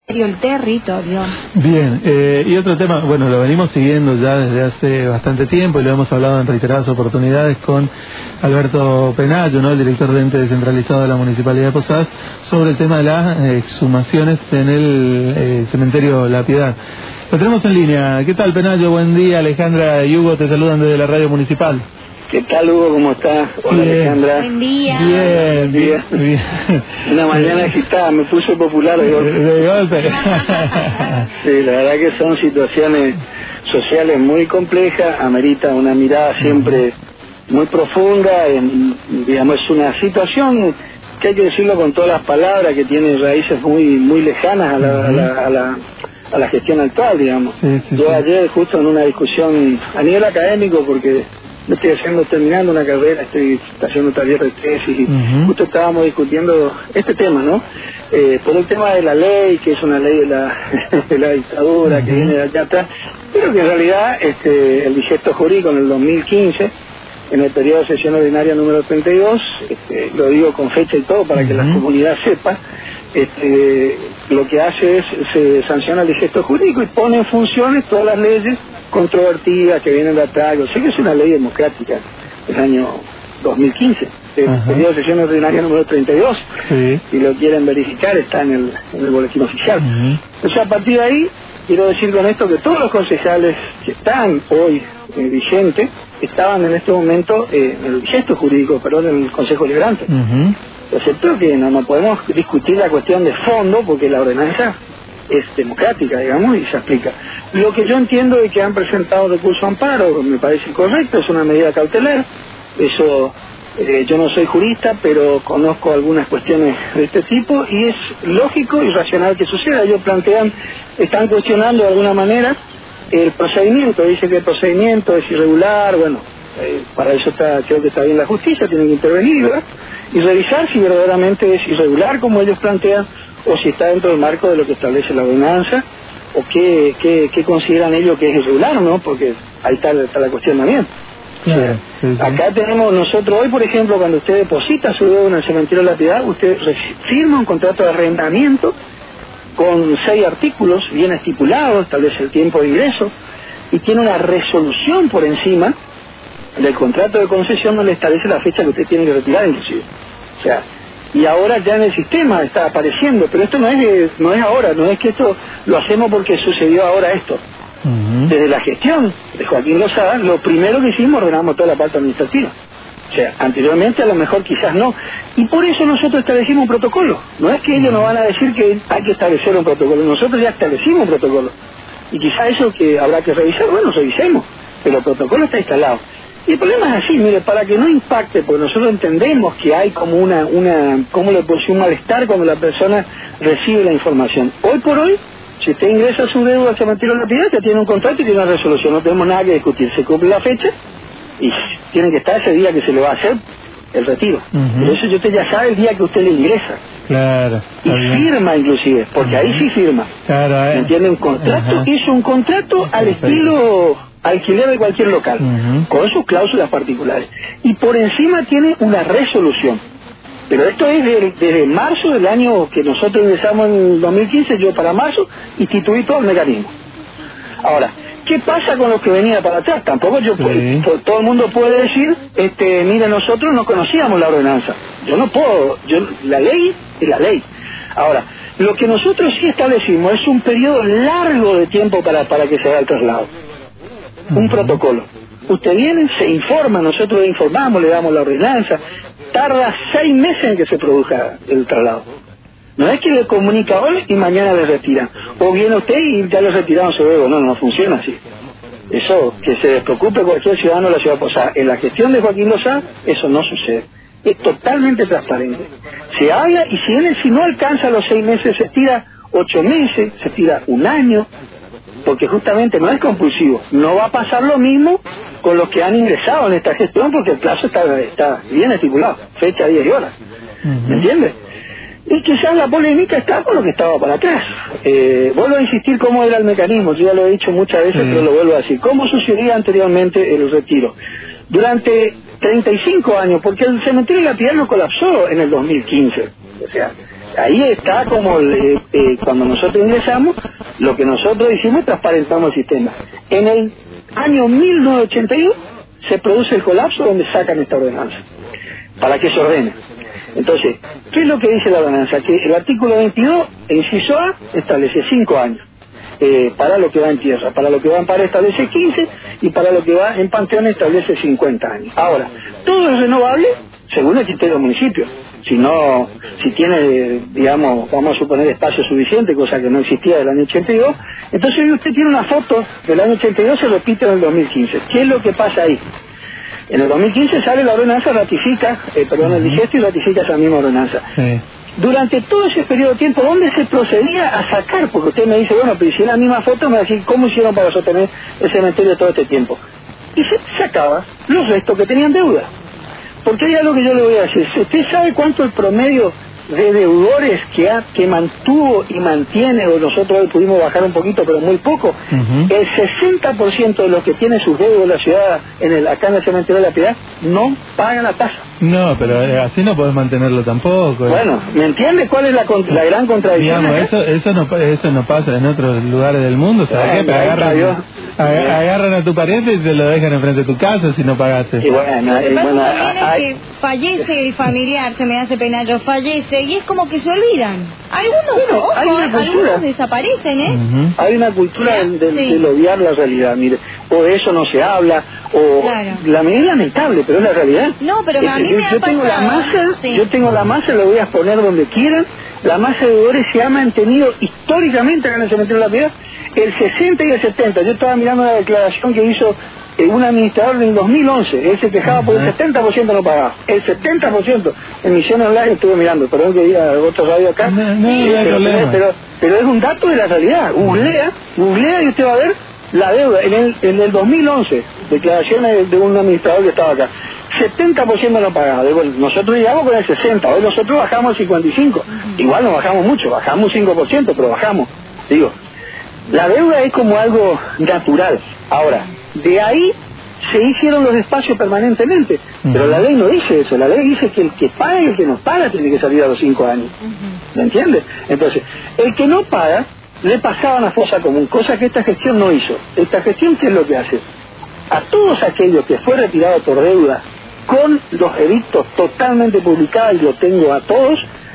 el territorio. Bien, y otro tema, bueno, lo venimos siguiendo ya desde hace bastante tiempo y lo hemos hablado en reiteradas oportunidades con Alberto Penayo, ¿no?, el director de ente descentralizado de la Municipalidad de Posadas, sobre el tema de las exhumaciones en el cementerio La Piedad. Lo tenemos en línea. ¿Qué tal, Penayo? Buen día. Alejandra y Hugo te saludan desde la radio municipal. ¿Qué tal, Hugo? ¿Cómo estás? Hola, bien. Alejandra. Buen día. Bien. Una mañana agitada, me puse popular de golpe. De golpe. Sí, la verdad que son situaciones sociales muy complejas, amerita una mirada siempre muy profunda, digamos, es una situación que hay que decirlo con todas las palabras, que tiene raíces muy lejanas a la gestión actual, digamos. Yo ayer, justo en una discusión a nivel académico, porque me estoy terminando una carrera, estoy haciendo taller de tesis y justo estábamos discutiendo este tema, ¿no? Por el tema de la ley, que es una ley de la dictadura que viene de allá atrás, pero que en realidad el digesto jurídico en el 2015, en el periodo de sesión ordinaria número 32, lo digo con fecha y todo para que la comunidad sepa, lo que hace es, se sanciona el digesto jurídico y pone en funciones todas las leyes controvertidas que vienen de atrás. Yo sé que es una ley democrática del año 2015, el periodo de sesión ordinaria número 32, si lo quieren verificar está en el boletín oficial. Entonces, a partir de ahí, quiero decir con esto que todos los concejales que están hoy vigentes estaban en este momento en el digesto jurídico, en el Consejo Liberante. Excepto que no podemos discutir la cuestión de fondo, porque la ordenanza es democrática, digamos, y se aplica. Lo que yo entiendo es que han presentado recurso amparo, me parece correcto, es una medida cautelar. Eso, yo no soy jurista, pero conozco algunas cuestiones de este tipo, y es lógico y racional que suceda. Ellos están cuestionando de alguna manera el procedimiento, dice que el procedimiento es irregular. Bueno, para eso creo que está bien la justicia, tienen que intervenir, ¿verdad?, y revisar si verdaderamente es irregular como ellos plantean, o si está dentro del marco de lo que establece la ordenanza, o qué consideran ellos que es irregular o no, porque ahí está la cuestión también. Claro, Acá tenemos nosotros hoy, por ejemplo, cuando usted deposita su deuda en el cementerio de La Piedad, usted firma un contrato de arrendamiento con 6 artículos bien estipulados, establece el tiempo de ingreso, y tiene una resolución por encima del contrato de concesión donde establece la fecha que usted tiene que retirar, inclusive. O sea, y ahora ya en el sistema está apareciendo, pero esto no es ahora, no es que esto lo hacemos porque sucedió ahora esto. Desde la gestión de Joaquín Lozada, lo primero que hicimos, ordenamos toda la parte administrativa. O sea, anteriormente a lo mejor quizás no. Y por eso nosotros establecimos un protocolo. No es que ellos nos van a decir que hay que establecer un protocolo, nosotros ya establecimos un protocolo. Y quizás eso que habrá que revisar, bueno, revisemos, pero el protocolo está instalado. Y el problema es así, mire, para que no impacte, porque nosotros entendemos que hay como ¿cómo le puedo decir?, un malestar cuando la persona recibe la información. Hoy por hoy, si usted ingresa su deuda al cementerio de La Piedad, ya tiene un contrato y tiene una resolución, no tenemos nada que discutir, se cumple la fecha y tiene que estar ese día que se le va a hacer el retiro. Por eso usted ya sabe el día que usted le ingresa. Claro. Y firma inclusive, porque ahí sí firma. Claro, ¿entiende? Un contrato, hizo un contrato al estilo alquiler de cualquier local, con sus cláusulas particulares, y por encima tiene una resolución. Pero esto es desde marzo del año que nosotros ingresamos en el 2015, yo para marzo instituí todo el mecanismo. Ahora, ¿qué pasa con lo que venía para atrás? Tampoco todo el mundo puede decir, mire, nosotros no conocíamos la ordenanza. Yo no puedo, la ley es la ley. Ahora, lo que nosotros sí establecimos es un periodo largo de tiempo para que se haga el traslado. Un protocolo. Usted viene, se informa, nosotros le informamos, le damos la ordenanza, tarda 6 meses en que se produzca el traslado. No es que le comunica hoy y mañana le retiran, o viene usted y ya le retiraron su deuda. No funciona así. Eso, que se despreocupe cualquier ciudadano de la ciudad de Posadas. En la gestión de Joaquín Lozada, eso no sucede. Es totalmente transparente. Se habla y si no alcanza los 6 meses, se estira 8 meses, se estira 1 año, porque justamente no es compulsivo. No va a pasar lo mismo con los que han ingresado en esta gestión, porque el plazo está bien estipulado, fecha, día y hora. ¿Me entiende? Y quizás la polémica está con lo que estaba para atrás. Vuelvo a insistir cómo era el mecanismo, yo ya lo he dicho muchas veces, pero lo vuelvo a decir. ¿Cómo sucedía anteriormente el retiro? Durante 35 años, porque el cementerio de La Piedad no colapsó en el 2015. O sea, ahí está como cuando nosotros ingresamos, lo que nosotros hicimos, transparentamos el sistema. En el año 1982 se produce el colapso donde sacan esta ordenanza, para que se ordene. Entonces, ¿qué es lo que dice la ordenanza? Que el artículo 22, inciso A, establece 5 años. Para lo que va en tierra, para lo que va en pared establece 15 y para lo que va en panteón establece 50 años. Ahora, todo es renovable según el criterio del municipio. Si tiene, digamos, vamos a suponer espacio suficiente, cosa que no existía del año 82, entonces hoy usted tiene una foto del año 82, se repite en el 2015. ¿Qué es lo que pasa ahí? En el 2015 sale la ordenanza, ratifica, el digesto y ratifica esa misma ordenanza. Sí. Durante todo ese periodo de tiempo, ¿dónde se procedía a sacar? Porque usted me dice, bueno, pero si es la misma foto, me va a decir, ¿cómo hicieron para sostener el cementerio todo este tiempo? Y se sacaba los restos que tenían deuda. Porque hay algo que yo le voy a decir. ¿Usted sabe cuánto el promedio de deudores que mantuvo y mantiene, o nosotros hoy pudimos bajar un poquito, pero muy poco? El 60% de los que tienen sus deudos en la ciudad, acá en el cementerio de la Piedad, no pagan la tasa. No, pero así no podés mantenerlo tampoco. Bueno, ¿me entiende cuál es la gran contradicción? Digamos, eso no pasa en otros lugares del mundo. ¿Sabes qué? Agarran a tu pariente y te lo dejan enfrente de tu casa si no pagaste. Y bueno, que fallece el familiar, se me hace pena, yo fallece, y es como que se olvidan. Algunos desaparecen, ¿eh? Hay una cultura de obviar la realidad, mire, o de eso no se habla, o la medida es lamentable, pero es la realidad. No, pero a mí me ha pasado. Yo tengo la masa, lo voy a exponer donde quieran. La masa de deudores se ha mantenido históricamente acá en el cementerio de la Piedad, el 60 y el 70. Yo estaba mirando una declaración que hizo un administrador en el 2011, él se quejaba por el 70% no pagaba, el 70%, en Misiones Online estuve mirando, perdón que diga otro radio acá, pero es un dato de la realidad. Googlea y usted va a ver la deuda, en el 2011, declaraciones de un administrador que estaba acá, 70% no pagaba. Bueno, nosotros llegamos con el 60%, hoy nosotros bajamos el 55%, igual no bajamos mucho, bajamos un 5%, pero bajamos, digo, la deuda es como algo natural. Ahora, de ahí se hicieron los espacios permanentemente, pero la ley no dice eso, la ley dice que el que paga y el que no paga tiene que salir a los 5 años, ¿me entiendes? Entonces, el que no paga le pasaban a fosa común, cosa que esta gestión no hizo. Esta gestión, ¿qué es lo que hace? A todos aquellos que fue retirado por deuda con los edictos totalmente publicados, y lo tengo a todos,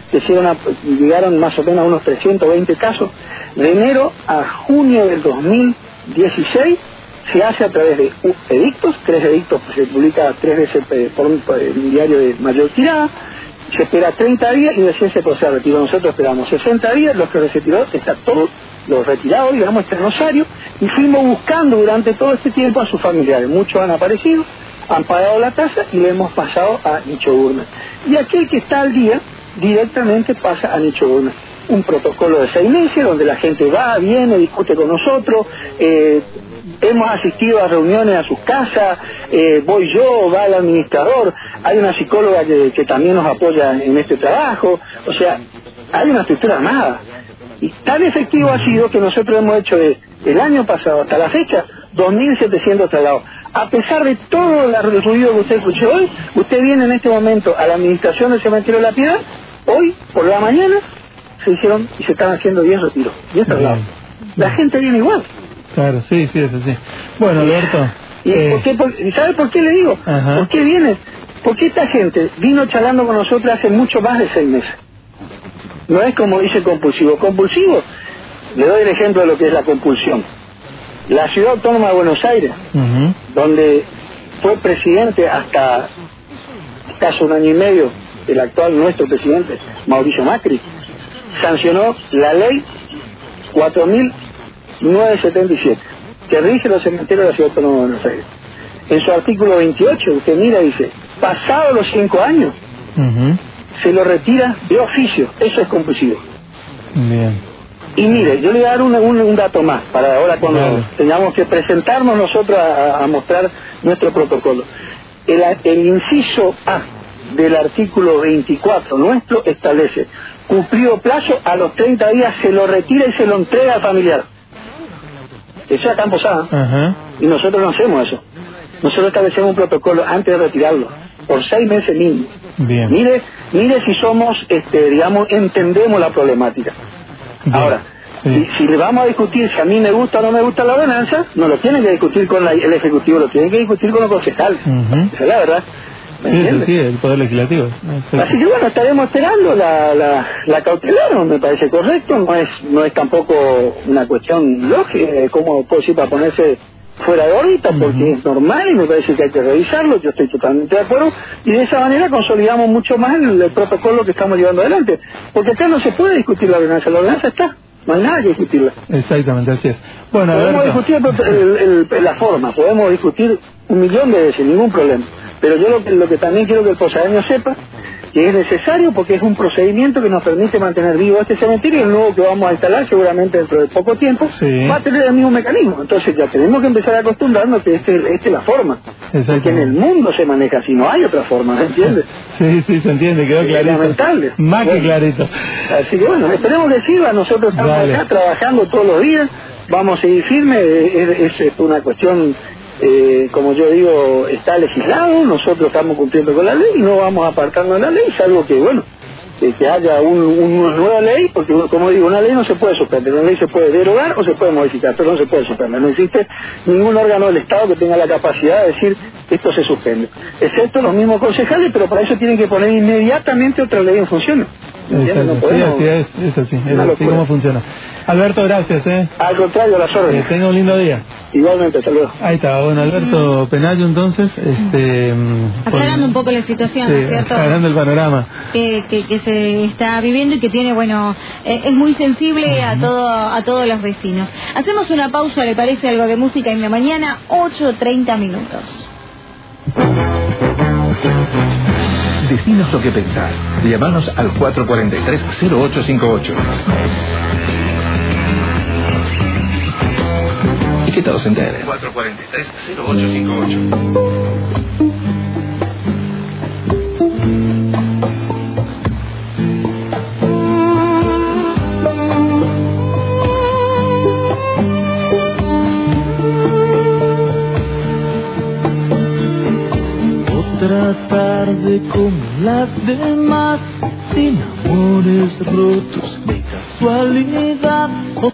llegaron más o menos a unos 320 casos, de enero a junio del 2016 se hace a través de edictos, 3 edictos se publica 3 veces por un diario de mayor tirada, se espera 30 días y recién se procede a retiro. Nosotros esperamos 60 días, los que se retiró, está todos los retirados, digamos, este rosario, y fuimos buscando durante todo este tiempo a sus familiares. Muchos han aparecido, han pagado la tasa y le hemos pasado a Nicho Gurman. Y aquel que está al día, directamente pasa a Nicho Gurman. Un protocolo de 6 meses, donde la gente va, viene, discute con nosotros, hemos asistido a reuniones a sus casas, voy yo, va el administrador, hay una psicóloga que también nos apoya en este trabajo, o sea, hay una estructura armada. Y tan efectivo ha sido que nosotros hemos hecho el año pasado hasta la fecha 2.700 traslados. A pesar de todo el ruido que usted escuchó hoy, usted viene en este momento a la administración del cementerio de la Piedad, hoy por la mañana se hicieron y se están haciendo 10 retiros, 10 traslados. La gente viene igual. Claro, sí, es así. Bueno, Alberto. ¿Y sabe por qué le digo? ¿Por qué viene? Porque esta gente vino charlando con nosotros hace mucho más de 6 meses. No es como dice compulsivo. Compulsivo, le doy el ejemplo de lo que es la compulsión. La Ciudad Autónoma de Buenos Aires, donde fue presidente hasta casi 1 año y medio, el actual nuestro presidente, Mauricio Macri, sancionó la ley 4.977, que rige los cementerios de la Ciudad Autónoma de Buenos Aires. En su artículo 28, usted mira, dice, pasados los 5 años, se lo retira de oficio. Eso es compulsivo. Bien. Y mire, yo le voy a dar un dato más, para ahora cuando tengamos que presentarnos nosotros a mostrar nuestro protocolo. El inciso A del artículo 24 nuestro establece, cumplido plazo, a los 30 días se lo retira y se lo entrega al familiar. Eso es Campo Sada. Y nosotros no hacemos eso. Nosotros establecemos un protocolo antes de retirarlo. por 6 meses mínimo. Bien. Mire si somos, digamos, entendemos la problemática. Bien. Ahora, si le vamos a discutir si a mí me gusta o no me gusta la ordenanza, no lo tienen que discutir con el Ejecutivo, lo tienen que discutir con los concejales. Esa es la verdad. Sí, el Poder Legislativo. Así que bueno, estaremos esperando la cautelar, me parece correcto, no es tampoco una cuestión lógica, como puedo decir, para ponerse fuera de órbita, porque es normal y me parece que hay que revisarlo, yo estoy totalmente de acuerdo, y de esa manera consolidamos mucho más el protocolo que estamos llevando adelante, porque acá no se puede discutir la ordenanza está, no hay nada que discutirla. Exactamente, así es. Bueno, podemos discutir la forma, podemos discutir 1.000.000 de veces, ningún problema, pero yo lo que también quiero que el posadeño sepa que es necesario porque es un procedimiento que nos permite mantener vivo este cementerio, y el nuevo que vamos a instalar seguramente dentro de poco tiempo va a tener el mismo mecanismo. Entonces ya tenemos que empezar a acostumbrarnos que esta es la forma, porque en el mundo se maneja así, no hay otra forma, ¿me entiendes? Sí, se entiende, quedó clarito. Es lamentable. Más que clarito. Así que bueno, esperemos que sirva, nosotros estamos acá trabajando todos los días, vamos a seguir firmes, es una cuestión... como yo digo, está legislado, nosotros estamos cumpliendo con la ley y no vamos a apartarnos de la ley, salvo que, bueno, que haya una nueva ley, porque como digo, una ley no se puede suspender, una ley se puede derogar o se puede modificar, pero no se puede suspender, no existe ningún órgano del Estado que tenga la capacidad de decir esto se suspende, excepto los mismos concejales, pero para eso tienen que poner inmediatamente otra ley en función. No podemos, sí, es así como funciona. Alberto, gracias. Al contrario, a las órdenes. Tenga un lindo día. Igualmente, hasta luego. Ahí está, bueno, Alberto Penayo, entonces, aclarando un poco la situación, ¿no es cierto? Aclarando el panorama que se está viviendo y que tiene, bueno, es muy sensible a todos los vecinos. Hacemos una pausa, ¿le parece? Algo de música en la mañana, 8:30 minutos. Decinos lo que pensás. Llamanos al 443-0858. Y que todos se enteren. 443-0858. Otra tarde como las demás, sin amores rotos de casualidad.